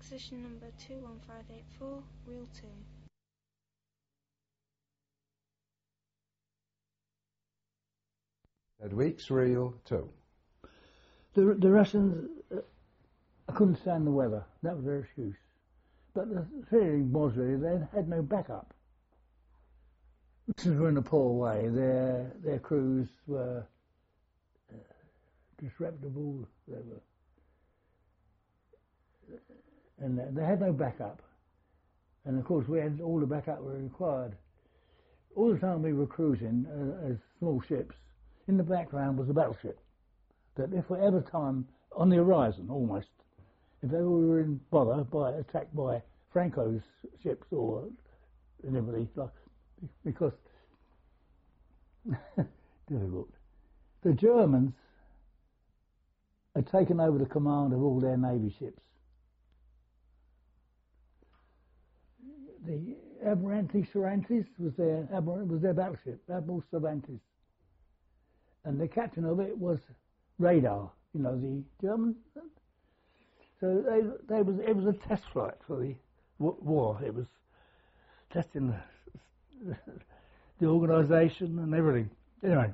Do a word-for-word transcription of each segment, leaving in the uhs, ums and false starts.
Acquisition number two one five eight four, Reel two. Ed Weeks, Reel two. The, the Russians, uh, I couldn't stand the weather. That was their excuse. But the feeling was really they had no backup. Russians were in a poor way. Their their crews were uh, disreputable. They were, and they, they had no backup. And of course, we had all the backup we required. All the time we were cruising uh, as small ships, in the background was a battleship. That if for ever time on the horizon, almost, if ever we were in bother by attacked by Franco's ships or anybody, like, because difficult. The Germans had taken over the command of all their navy ships. The Admiralty Cervantes was their was their battleship, Admiral Cervantes, and the captain of it was Radar. You know, the German. So they, they was it was a test flight for the war. It was testing the, the organisation and everything. Anyway,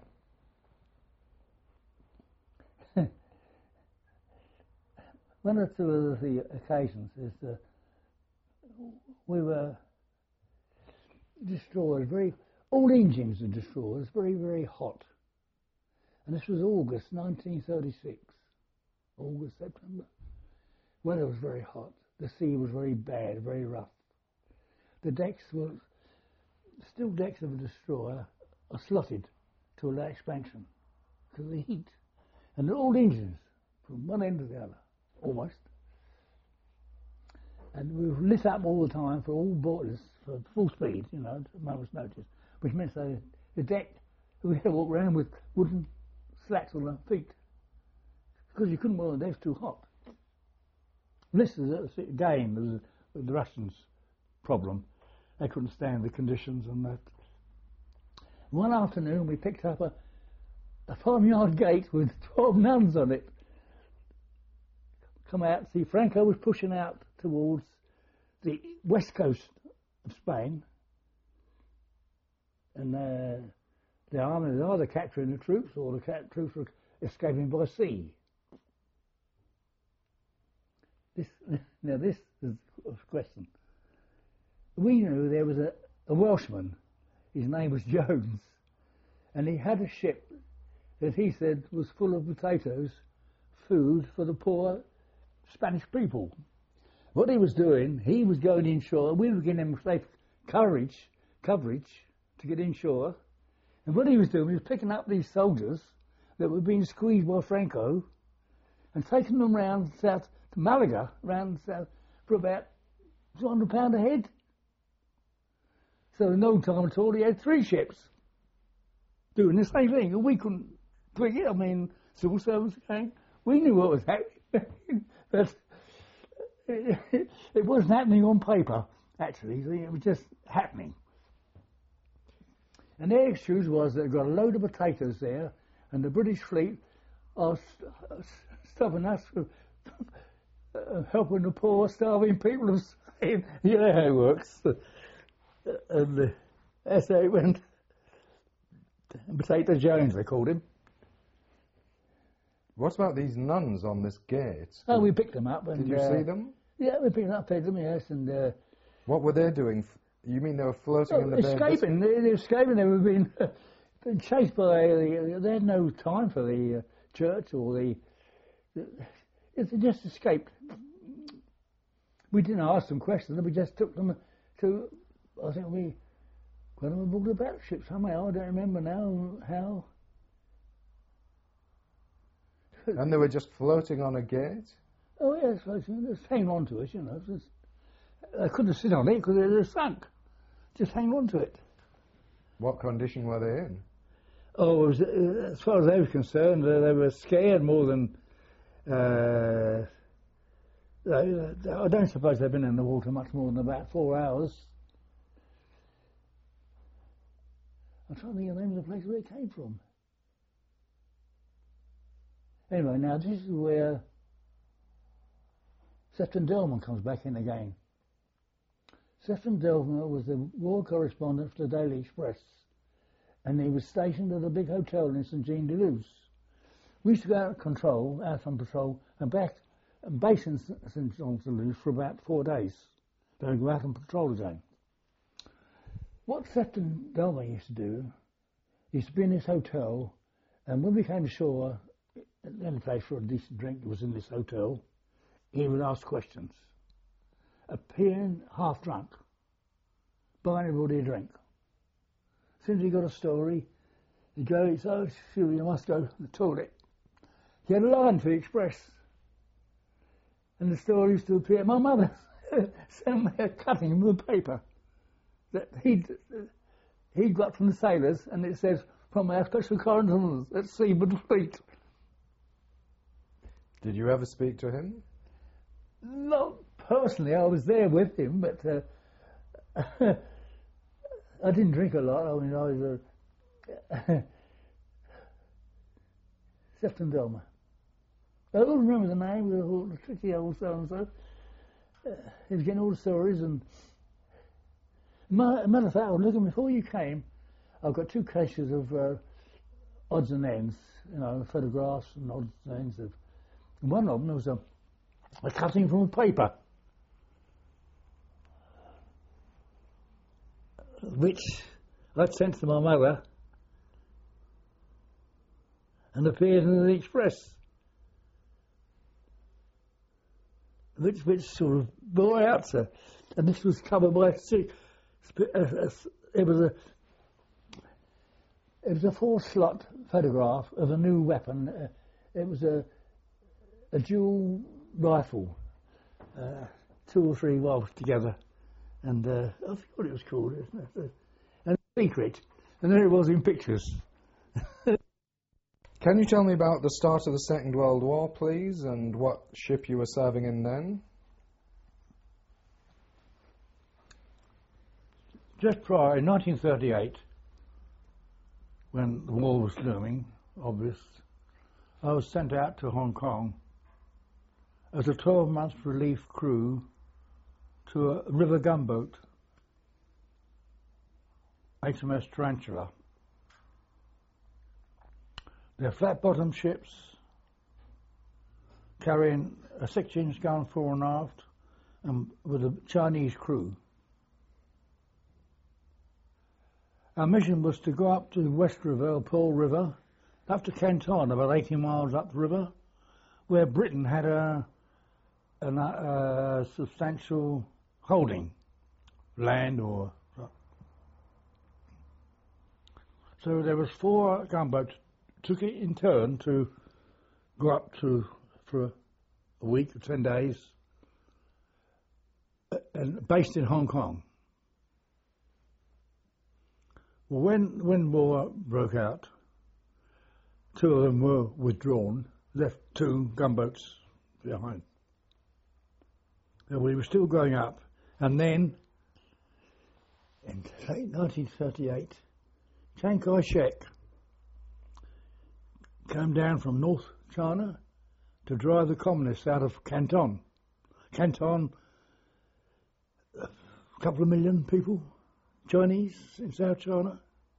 one or two of the occasions is that we were destroyed. Very all engines are destroyed. It's very very hot, and this was August nineteen thirty-six. August September. Weather was very hot. The sea was very bad, very rough. The decks were, still decks of a destroyer are slotted to allow expansion because of the heat. And they're all engines from one end to the other, almost. And we were lit up all the time for all boilers, for full speed, you know, at a moment's notice, which meant that the deck, we had to walk around with wooden slats on our feet because you couldn't wear the decks too hot. This is, again, the, the Russians' problem. They couldn't stand the conditions and that. One afternoon we picked up a, a farmyard gate with twelve nuns on it. Come out, see Franco was pushing out towards the west coast of Spain. And uh, the army was either capturing the troops or the ca- troops were escaping by sea. This, now this is a question. We knew there was a, a Welshman, his name was Jones, and he had a ship that he said was full of potatoes, food for the poor Spanish people. What he was doing, he was going inshore, we were giving him safe courage, coverage to get inshore, and what he was doing, he was picking up these soldiers that were being squeezed by Franco and taking them round south to Malaga, round south, for about two hundred pounds a head. So in no time at all, he had three ships doing the same thing, and we couldn't twig it. I mean, civil service gang, we knew what was happening, but it, it, it wasn't happening on paper, actually. It was just happening. And their excuse was that they've got a load of potatoes there, and the British fleet are st- stopping us from Uh, helping the poor, starving people of Spain. You know how it works. Uh, and uh, that's how it went. Potato Jones, they called him. What about these nuns on this gate? Oh, we picked them up. And, Did you uh, see them? Yeah, we picked them up, picked them, yes. And uh, what were they doing? You mean they were floating oh, in the bay? escaping. They, they were escaping. They were being, being chased by the. They had no time for the uh, church or the. the They just escaped. We didn't ask them questions, we just took them to, I think we got them aboard a battleship somehow, I don't remember now how. And they were just floating on a gate? Oh yes, floating, just hang on to us, you know. Just, I couldn't sit on it because they were sunk. Just hang on to it. What condition were they in? Oh, it was, uh, as far as they were concerned, uh, they were scared more than Uh, I don't suppose they've been in the water much more than about four hours. I'm trying to think of the name of the place where it came from. Anyway, now this is where Sefton Delman comes back in again. Sefton Delman was the war correspondent for the Daily Express, and he was stationed at a big hotel in Saint Jean de Luz. We used to go out on control, out on patrol, and back and base in Saint Jean de Luz for about four days. Then we'd go out on patrol again. What Sefton Delman used to do, he used to be in this hotel, and when we came ashore, the only place for a decent drink was in this hotel, he would ask questions, appearing half drunk, buy anybody a drink. As soon as he got a story, he'd go, it's, oh, excuse me, you must go to the toilet. He had a line for the Express, and the story used to appear. My mother sent me a cutting of the paper that he'd, he'd got from the sailors, and it says, from our special correspondents at Seaman Fleet. Did you ever speak to him? Not personally, I was there with him, but uh, I didn't drink a lot. I mean, I was a Sefton Delman. I don't remember the name, the tricky old so-and-so. Uh, he was getting all the stories, and matter of fact, I was looking before you came, I've got two cases of uh, odds and ends, you know, photographs and odds and ends of. One of them was a, a cutting from a paper, which I'd sent to my mother and appeared in the Express, which which sort of bore out, sir. And this was covered by a, a, a, it was a it was a four slot photograph of a new weapon. Uh, it was a a dual rifle, uh, two or three valves together, and uh, I forgot what it was called, isn't it? And secret, and there it was in pictures. Can you tell me about the start of the Second World War, please, and what ship you were serving in then? Just prior, in nineteen thirty-eight, when the war was looming, obvious, I was sent out to Hong Kong as a twelve-month relief crew to a river gunboat, H M S Tarantula. They're flat-bottom ships carrying a six-inch gun fore and aft, and with a Chinese crew. Our mission was to go up to the West River, or Pearl River, up to Canton, about eighty miles up the river, where Britain had a, a, a substantial holding, land or... So there was four gunboats, took it in turn to go up to, for a, a week or ten days, and based in Hong Kong. Well, when, when war broke out, two of them were withdrawn, left two gunboats behind. And we were still going up, and then, in late nineteen thirty-eight, Chiang Kai-shek came down from North China to drive the communists out of Canton. Canton, a couple of million people, Chinese in South China.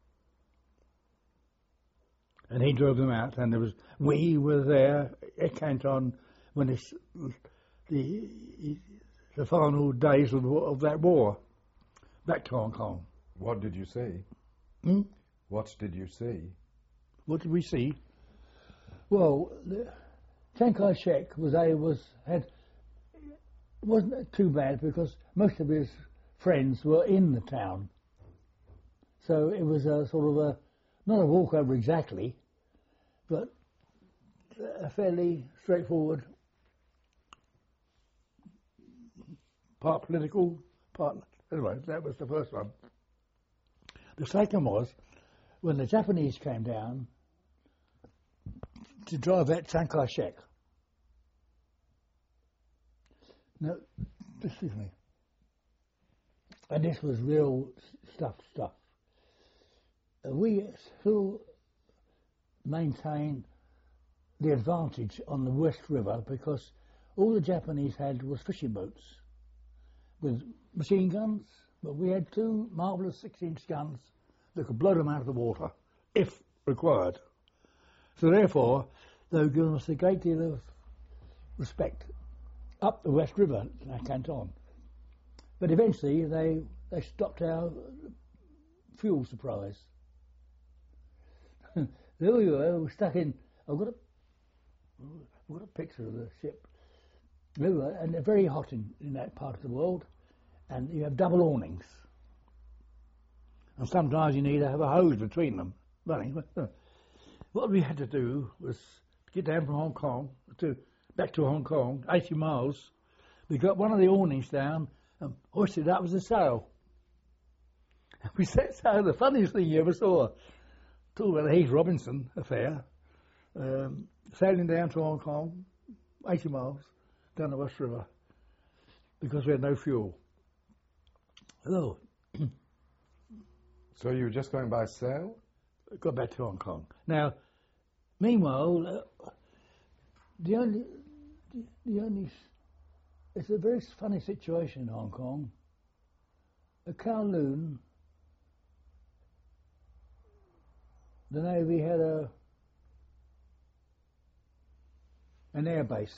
And he drove them out, and there was, we were there at Canton when it's the, the final days of, the, of that war, back to Hong Kong. What did you see? Hmm? What did you see? What did we see? Well, Chiang Kai-shek was a was had wasn't too bad because most of his friends were in the town, so it was a sort of a not a walkover exactly, but a fairly straightforward, part political, part anyway. That was the first one. The second was when the Japanese came down to drive that Chiang Kai-shek. Now, excuse me. And this was real stuff, stuff. Uh, we still maintain the advantage on the West River because all the Japanese had was fishing boats with machine guns, but we had two marvellous six-inch guns that could blow them out of the water, if required. So therefore, they were giving us a great deal of respect up the West River, our canton. But eventually, they they stopped our fuel supplies. There we were, we were stuck in. I've got a, I've got a picture of the ship. There we were, and they're very hot in, in that part of the world, and you have double awnings. And sometimes you need to have a hose between them running. What we had to do was get down from Hong Kong to back to Hong Kong, eighty miles. We got one of the awnings down and hoisted it up as a sail. We set sail, the funniest thing you ever saw. Talk about the Heath Robinson affair. Um, sailing down to Hong Kong, eighty miles, down the West River, because we had no fuel. Hello. So you were just going by sail? Got back to Hong Kong. Now, meanwhile, uh, the only, the, the only, it's a very funny situation in Hong Kong. At Kowloon, the Navy had a an air base.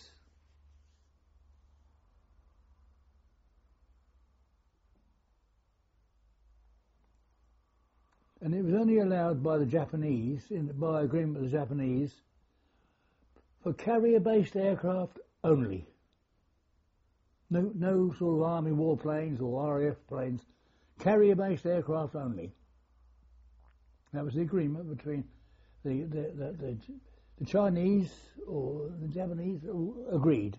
And it was only allowed by the Japanese, in, by agreement with the Japanese, for carrier-based aircraft only. No, no sort of army warplanes or R A F planes. Carrier-based aircraft only. That was the agreement between the the, the, the, the Chinese or the Japanese who agreed.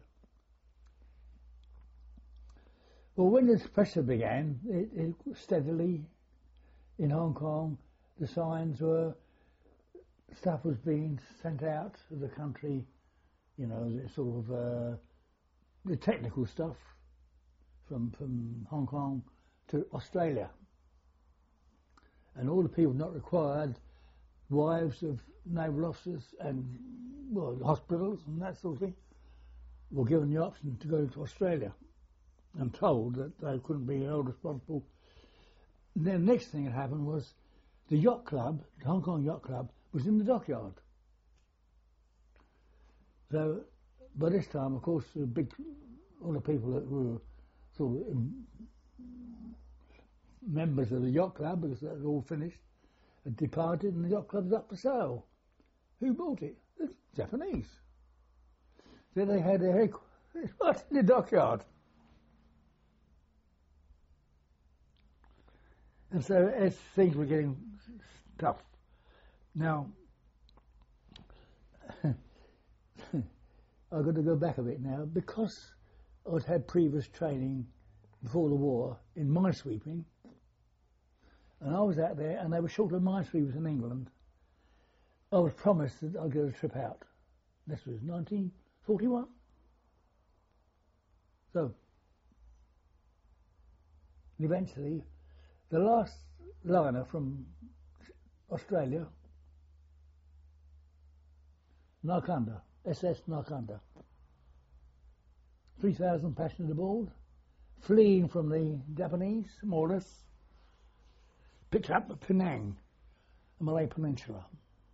Well, when this pressure began, it, it steadily, in Hong Kong, the signs were, stuff was being sent out of the country, you know, the sort of, uh, the technical stuff from, from Hong Kong to Australia. And all the people not required, wives of naval officers and, well, hospitals and that sort of thing, were given the option to go to Australia and told that they couldn't be held responsible. And then the next thing that happened was the yacht club, the Hong Kong Yacht Club, was in the dockyard. So by this time, of course, the big, all the people that were sort of members of the yacht club, because that was all finished, had departed, and the yacht club was up for sale. Who bought it? The Japanese. So they had their headquarters right in the dockyard. And so as things were getting tough. Now, I've got to go back a bit now. Because I'd had previous training before the war in minesweeping, and I was out there, and they were short of minesweepers in England, I was promised that I'd get a trip out. This was nineteen forty-one. So, eventually, the last liner from Australia, Narkanda, S S Narkanda, three thousand passengers aboard, fleeing from the Japanese, more or less, picked up at Penang, the Malay Peninsula.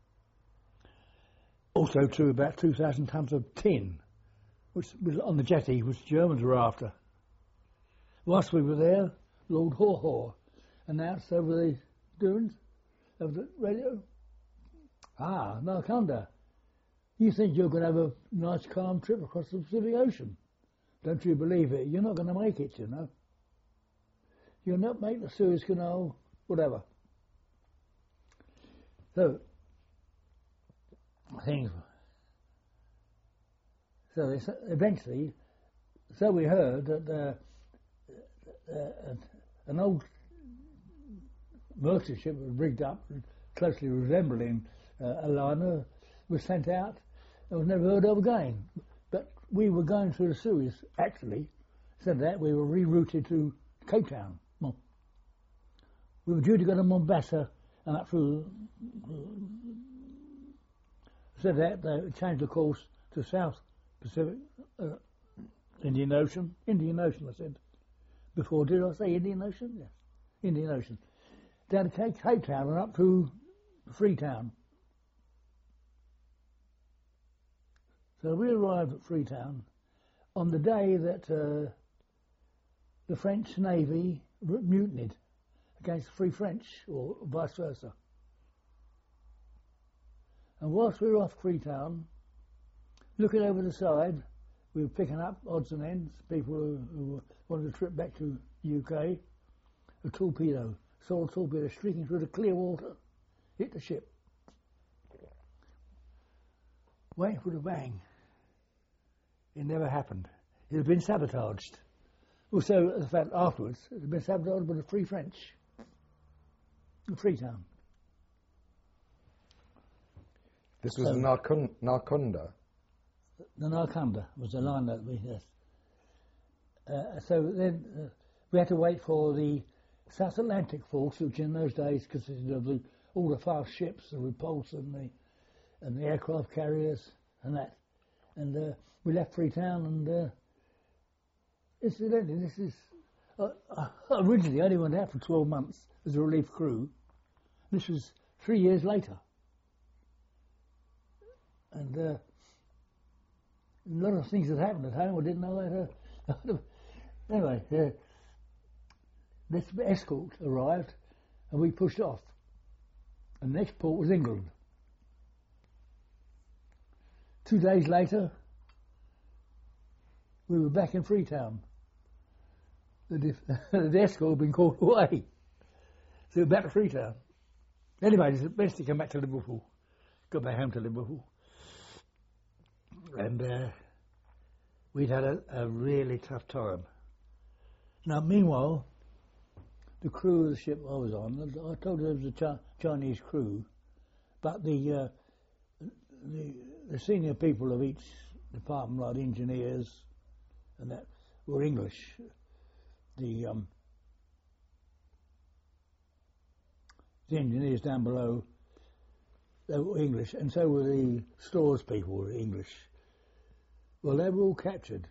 Also, too, about two thousand tons of tin, which was on the jetty, which the Germans were after. Whilst we were there, Lord Haw Haw announced over the dunes of the radio, "Ah, Narkanda, you think you're going to have a nice calm trip across the Pacific Ocean? Don't you believe it? You're not going to make it, you know. You'll not make the Suez Canal, whatever." So, things. So they, eventually, so we heard that uh, uh, an old merchant ship was rigged up, closely resembling uh, a liner, was sent out and was never heard of again. But we were going through the Suez, actually. Said that, we were rerouted to Cape Town. Well, we were due to go to Mombasa and up through. Said that, they changed the course to South Pacific, uh, Indian Ocean. Indian Ocean, I said. Before, did I say Indian Ocean? Yes. Indian Ocean. Down to Cape, Cape Town and up to Freetown. So we arrived at Freetown on the day that uh, the French Navy mutinied against the Free French, or vice versa. And whilst we were off Freetown, looking over the side, we were picking up odds and ends, people who, who wanted to trip back to the U K. A torpedo, saw a torpedo streaking through the clear water, hit the ship. Waiting for the bang. It never happened. It had been sabotaged. Also, the fact afterwards, it had been sabotaged by the Free French. In Freetown. This was So- Narcon- Narcunda. The Narcunda was the line that we, yes. Uh, so then uh, we had to wait for the South Atlantic force, which in those days consisted of the, all the fast ships, the Repulse and the, and the aircraft carriers and that. And uh, we left Freetown and uh, incidentally, this is, uh, uh, originally I only went out for twelve months as a relief crew. This was three years later. And uh, a lot of things had happened at home I didn't know how to... Anyway, uh, this escort arrived and we pushed off. And the next port was England. Two days later, we were back in Freetown. The, def- the escort had been called away. So we were back to Freetown. Anyway, it's best to come back to Liverpool. Got back home to Liverpool. And uh, we'd had a, a really tough time. Now, meanwhile, the crew of the ship I was on, I told you there was a Chi- Chinese crew, but the, uh, the the senior people of each department, like the engineers and that, were English. The um, the engineers down below, they were English, and so were the stores people were English. Well, they were all captured.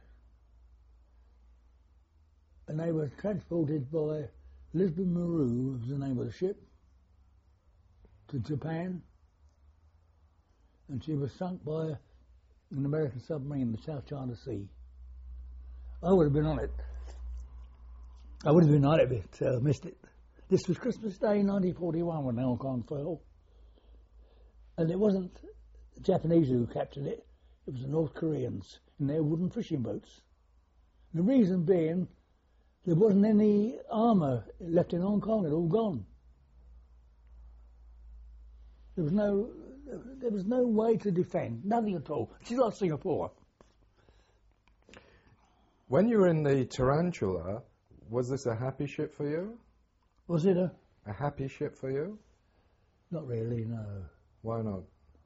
And they were transported by Lisbon Maru, was the name of the ship, to Japan. And she was sunk by an American submarine in the South China Sea. I would have been on it. I would have been on it, but uh, missed it. This was Christmas Day nineteen forty-one when Hong Kong fell. And it wasn't the Japanese who captured it, it was the North Koreans in their wooden fishing boats. The reason being, there wasn't any armour left in Hong Kong, it had all gone. There was no there was no way to defend, nothing at all. It's like Singapore. When you were in the Tarantula, was this a happy ship for you? Was it a... A happy ship for you? Not really, no. Why not?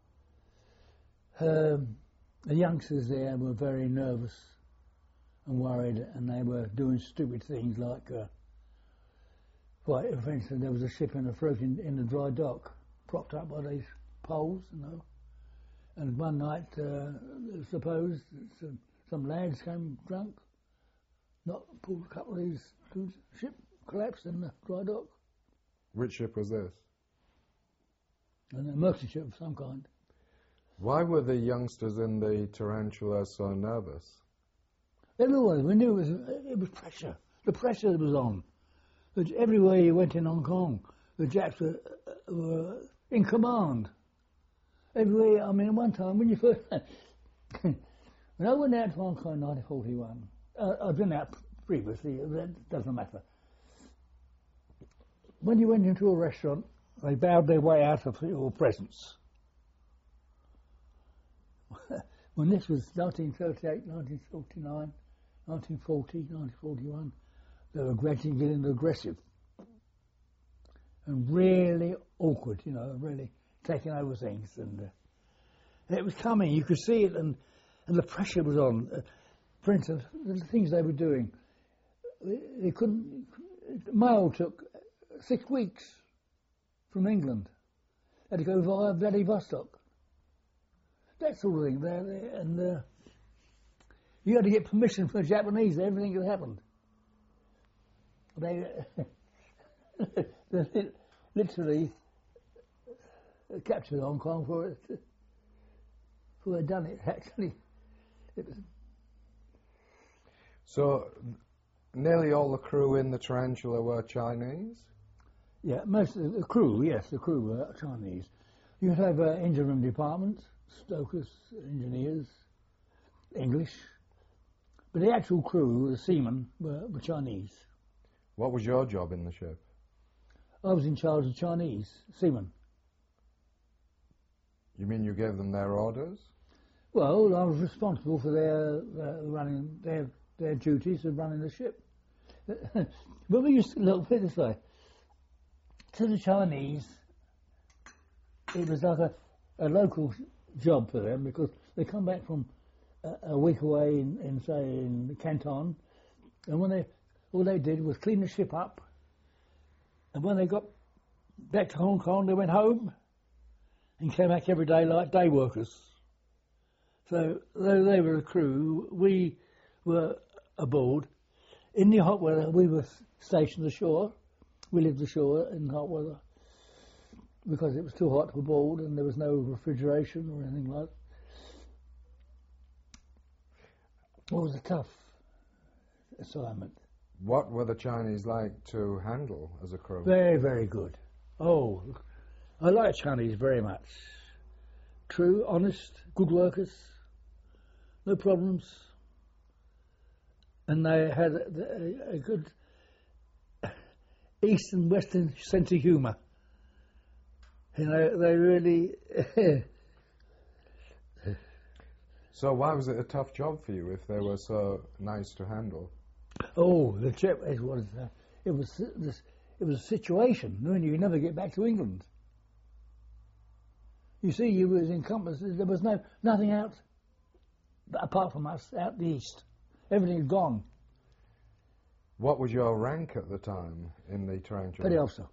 Um, the youngsters there were very nervous and worried, and they were doing stupid things like, uh, well, for instance, there was a ship in the floating in the dry dock, propped up by these poles, you know. And one night, uh, suppose some, some lads came drunk, not pulled a couple of these dudes, ship collapsed in the dry dock, Which ship was this? and a merchant ship of some kind. Why were the youngsters in the Tarantula so nervous? Everywhere, we knew it was, it was pressure. The pressure that was on. That everywhere you went in Hong Kong, the Japs were, were in command. Everywhere, I mean, at one time, when you first... when I went out to Hong Kong in nineteen forty-one, uh, I've been out previously, that doesn't matter. When you went into a restaurant, they bowed their way out of your presence. When this was nineteen thirty-eight, nineteen forty-nine, nineteen forty, nineteen forty-one, they were gradually getting aggressive and really awkward, you know, really taking over things. And uh, it was coming, you could see it, and, and the pressure was on. Uh, for instance, the things they were doing, they, they couldn't, mail took six weeks from England. They had to go via Vladivostok. That sort of thing. There, there, and uh, You had to get permission from the Japanese. Everything had happened. They, they literally captured Hong Kong for it. For they'd done it. Actually, it was. So, nearly all the crew in the Tarantula were Chinese? Yeah, most of the crew, yes, the crew were Chinese. You'd have uh, engine room departments, stokers, engineers, English. But the actual crew, the seamen, were, were Chinese. What was your job in the ship? I was in charge of Chinese seamen. You mean you gave them their orders? Well, I was responsible for their uh, running, their their duties of running the ship. But we used to look, put it this way, to the Chinese, it was like a, a local job for them because they come back from a, a week away in, in, say, in Canton, and when they, all they did was clean the ship up, and when they got back to Hong Kong, they went home and came back every day like day workers. So though they were a crew, we were aboard. In the hot weather, we were stationed ashore. We lived ashore in hot weather because it was too hot to board and there was no refrigeration or anything like that. It was a tough assignment. What were the Chinese like to handle as a crew? Very, very good. Oh, I like Chinese very much. True, honest, good workers, no problems. And they had a, a good East and Western sense of humour. You know, they really... So why was it a tough job for you if they were so nice to handle? Oh, the trip, it was, uh, it was, this, it was a situation. When you never get back to England. You see, you was encompassed, there was no nothing out, apart from us, out the east. Everything had gone. What was your rank at the time in the Tarantula? Petty officer.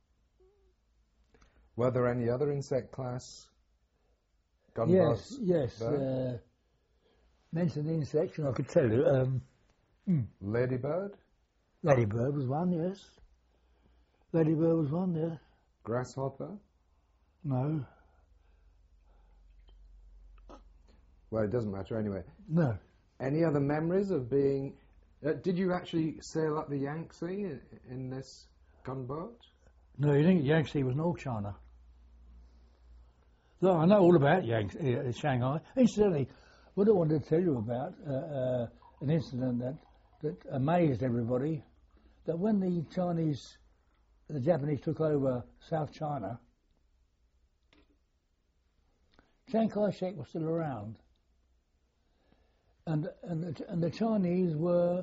Were there any other insect class Yes, gunboats? yes. Uh, mention the insect, and I could tell you. Um, mm. Ladybird? Ladybird was one, yes. Ladybird was one, yeah. Grasshopper? No. Well, it doesn't matter anyway. No. Any other memories of being... Uh, did you actually sail up the Yangtze in, in this gunboat? No, you think Yangtze was North China. No, I know all about Yangtze, uh, Shanghai. Incidentally, what I wanted to tell you about, uh, uh, an incident that, that amazed everybody, that when the Chinese, the Japanese took over South China, Chiang Kai-shek was still around. And, and, the, and the Chinese were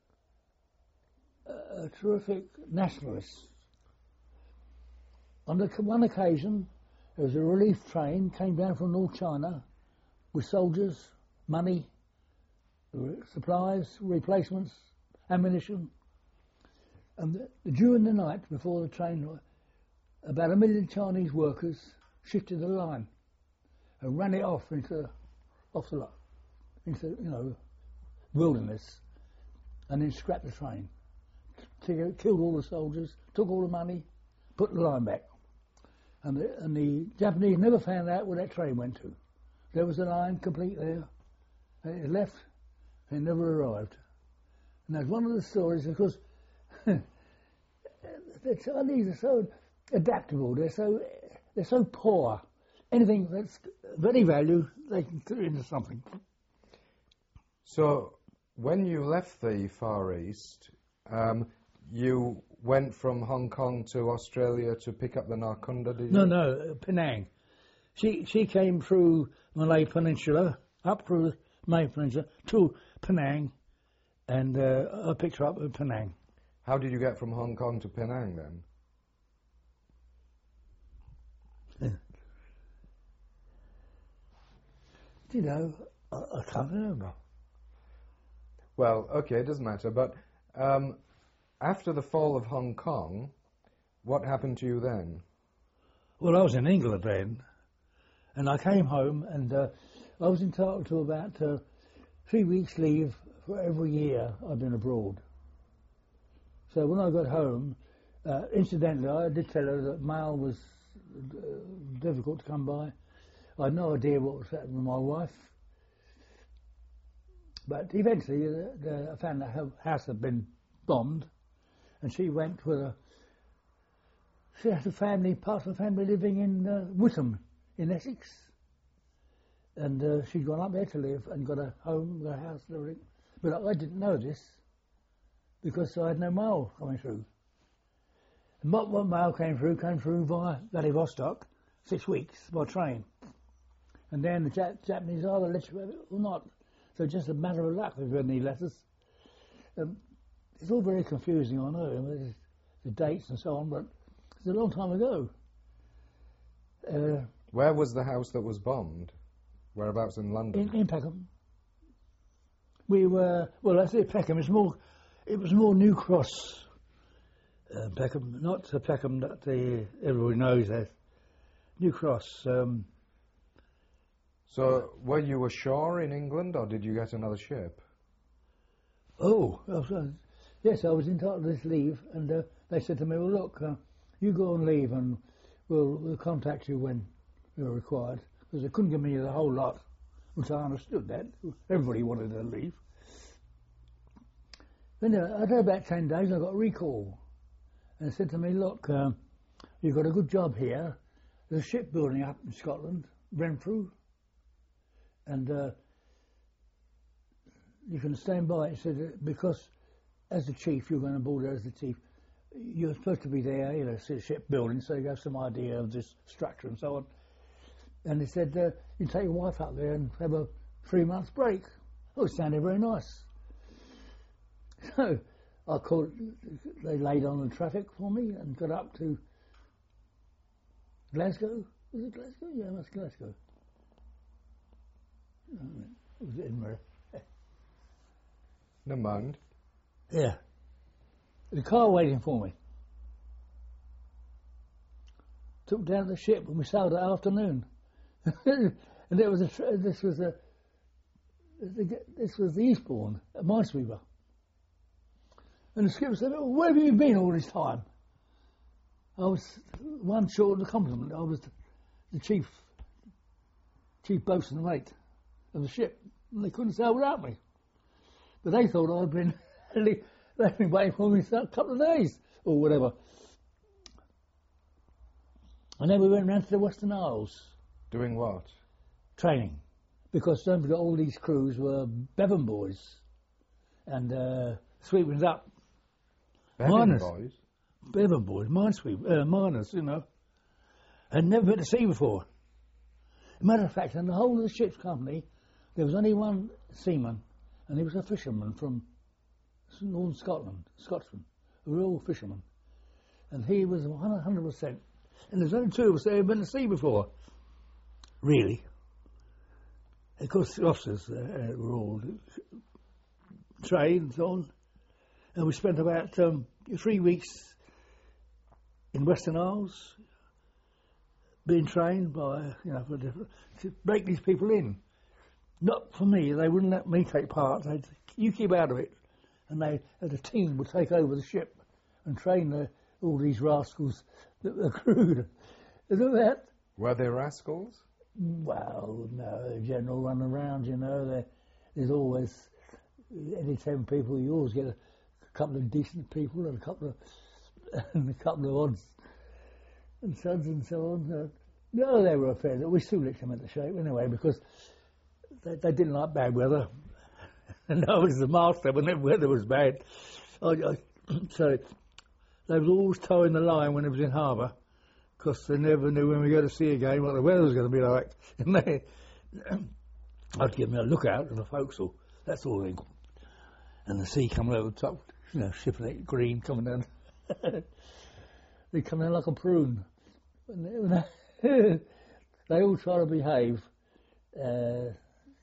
uh, terrific nationalists. On the, one occasion, there was a relief train came down from North China with soldiers, money, supplies, replacements, ammunition. And the, during the night, before the train, about a million Chinese workers shifted the line and ran it off into off the line. Into, you know, wilderness, and then scrapped the train. T- killed all the soldiers, took all the money, put the line back. And the, and the Japanese never found out where that train went to. There was a line complete there, and it left, and it never arrived. And that's one of the stories, because the Chinese are so adaptable, they're so, they're so poor. Anything that's of any value, they can turn into something. So, when you left the Far East, um, you went from Hong Kong to Australia to pick up the Narkunda, did you? No, no, uh, Penang. She she came through Malay Peninsula, up through Malay Peninsula to Penang, and uh, I picked her up at Penang. How did you get from Hong Kong to Penang then? Do you know, I, I can't remember. Well, okay, it doesn't matter, but um, after the fall of Hong Kong, what happened to you then? Well, I was in England then, and I came home, and uh, I was entitled to about uh, three weeks leave for every year I've been abroad. So when I got home, uh, incidentally, I did tell her that mail was uh, difficult to come by. I had no idea what was happening with my wife. But eventually, uh, the, I found that her house had been bombed, and she went with a. She had a family, part of the family living in uh, Witham, in Essex, and uh, she'd gone up there to live and got a home, got a house, and everything. But I didn't know this because I had no mail coming through. And what, what mail came through came through via Vladivostok, six weeks by train, and then the Jap- Japanese either let you have it or not. So just a matter of luck if you had any letters. Um, it's all very confusing, I know, I mean, the dates and so on, but it's a long time ago. Uh, Where was the house that was bombed? Whereabouts in London? in, in Peckham. We were, well, that's it, Peckham. It's more, it was more New Cross, uh, Peckham, not the Peckham that the, everybody knows as. New Cross. Um, So, were you ashore in England, or did you get another ship? Oh, I was, uh, yes, I was entitled to this leave, and uh, they said to me, well, look, uh, you go on leave and we'll, we'll contact you when you're required, because they couldn't give me the whole lot, which I understood that. Everybody wanted to leave. Then uh, after about ten days, I got a recall, and they said to me, look, uh, you've got a good job here. There's a ship building up in Scotland, Renfrew, and uh, you can stand by it. He said, uh, because as the chief, you're going to board there as the chief, you're supposed to be there, you know, see the ship building, so you have some idea of this structure and so on. And he said, uh, you take your wife up there and have a three months break. Oh, it sounded very nice. So I called, they laid on the traffic for me and got up to Glasgow. Was it Glasgow? Yeah, it was Glasgow. Oh, it was Edinburgh. Never mind. Yeah. The car waiting for me. Took down the ship and we sailed that afternoon. And it was a, this was a this was the Eastbourne, a minesweeper. And the skipper said, well, where have you been all this time? I was one short of the compliment. I was the, the chief chief boatswain mate of the ship, and they couldn't sail without me. But they thought I'd been they'd been waiting for me a couple of days or whatever. And then we went round to the Western Isles. Doing what? Training. Because don't forget, all these crews were Bevan boys and uh, sweepings up. Bevan miners. boys? Bevan boys, minesweep, uh, miners, you know. Had never been to sea before. As a matter of fact, in the whole of the ship's company, there was only one seaman, and he was a fisherman from northern Scotland, Scotsman, a real fisherman. And he was one hundred percent. And there's only two of us that had been to sea before. Really. Of course, the officers uh, were all trained and so on. And we spent about um, three weeks in Western Isles being trained by, you know, for different, to break these people in. Not for me, they wouldn't let me take part. They'd, you keep out of it. And they, as a team, would take over the ship and train the, all these rascals that were crewed. Isn't that? Were they rascals? Well, no, the general run around, you know, there, there's always, any ten people, you always get a couple of decent people and a couple of, and a couple of odds and sods and so on. Uh, no, they were a fair, we soon licked them into shape anyway, because they, they didn't like bad weather. And I was the master when the weather was bad. I, I, so they was always towing the line when it was in harbour, because they never knew when we go to sea again what the weather was going to be like. And they, I'd give them a lookout in the forecastle, that's all they. And the sea coming over the top, you know, shipping it green coming down. They come in like a prune. And they, they all try to behave. Uh,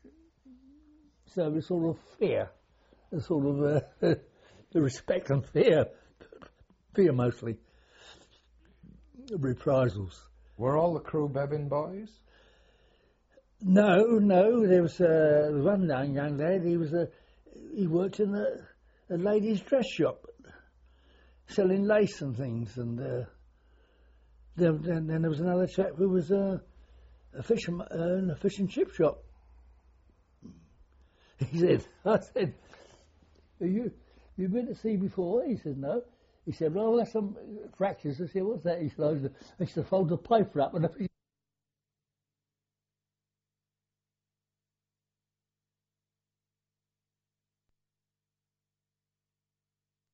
so it's sort of fear, a sort of uh, the respect and fear, fear mostly. Reprisals. Were all the crew Bevan boys? No, no. There was uh, one young, young lad. He was a he worked in a, a ladies' dress shop, selling lace and things. And uh, then, then, then there was another chap who was uh, a fisherman uh, in a fish and chip shop. He said, "I said, Are you you been to sea before?" He said, "No." He said, "Well, that's some fractures." I said, "What's that?" He said, "I used to, I used to fold the paper up and the fish